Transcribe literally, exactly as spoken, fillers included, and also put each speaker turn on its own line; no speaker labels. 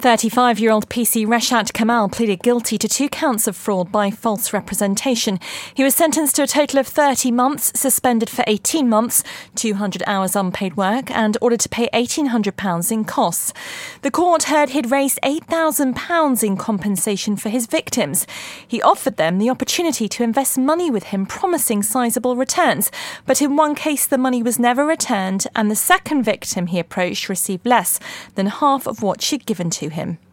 thirty-five-year-old P C Reshat Kamal pleaded guilty to two counts of fraud by false representation. He was sentenced to a total of thirty months, suspended for eighteen months, two hundred hours unpaid work and ordered to pay eighteen hundred pounds in costs. The court heard he'd raised eight thousand pounds in compensation for his victims. He offered them the opportunity to invest money with him, promising sizable returns. But in one case, the money was never returned and the second victim he approached received less than half of what she'd given to him.